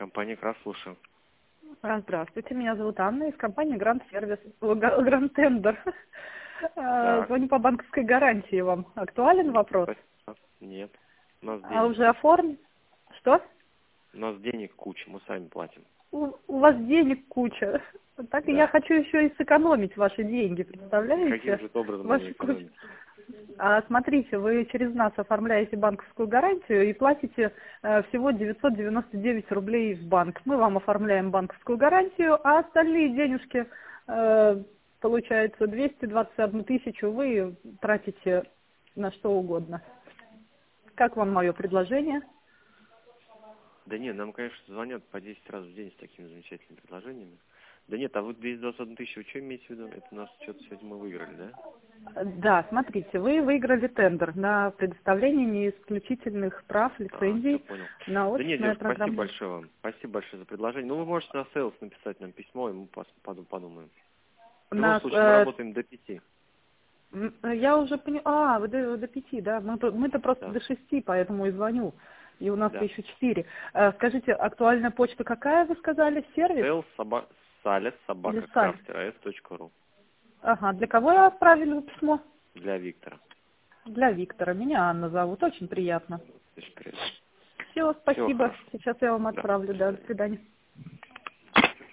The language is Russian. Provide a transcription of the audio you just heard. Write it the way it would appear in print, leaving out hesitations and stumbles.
Компания «Крас», слушаю. Здравствуйте, меня зовут Анна из компании Гранд Сервис, Гранд Тендер. Так. Звоню по банковской гарантии вам. Актуален вопрос? Нет. У нас А денег. уже оформлен? Что? У нас денег куча, мы сами платим. У вас денег куча. Так и я Да. хочу еще и сэкономить ваши деньги, Каким представляете? же образом Ваши можно кучи. экономить? Смотрите, вы через нас оформляете банковскую гарантию и платите всего 999 рублей в банк. Мы вам оформляем банковскую гарантию, а остальные денежки, получается, 221 тысячу вы тратите на что угодно. Как вам мое предложение? Да нет, нам, конечно, звонят по 10 раз в день с такими замечательными предложениями. Да нет, а вы 221 тысячу, вы что имеете в виду? Это у нас что-то сегодня мы выиграли, да? Да, смотрите, вы выиграли тендер на предоставление неисключительных прав, Все лицензий понял. на Да нет, офисное девушка, спасибо программное. большое вам. Спасибо большое за предложение. Ну, вы можете на сейлс написать нам письмо, и мы подумаем. В любом случае, мы работаем до 5. Я уже поняла. Вы до 5, да? Мы-то просто Да. до 6, поэтому и звоню. И у нас Да. еще 4. Скажите, актуальная почта какая, вы сказали? Сервис? Sales салес Или собака саль? крафт.ру Ага, для кого я отправили письмо? для Виктора. Для Виктора. Меня Анна зовут. Очень приятно. Очень приятно. Все, Всего спасибо. хорошего. Сейчас я вам Да, отправлю. до Да, до свидания. свидания.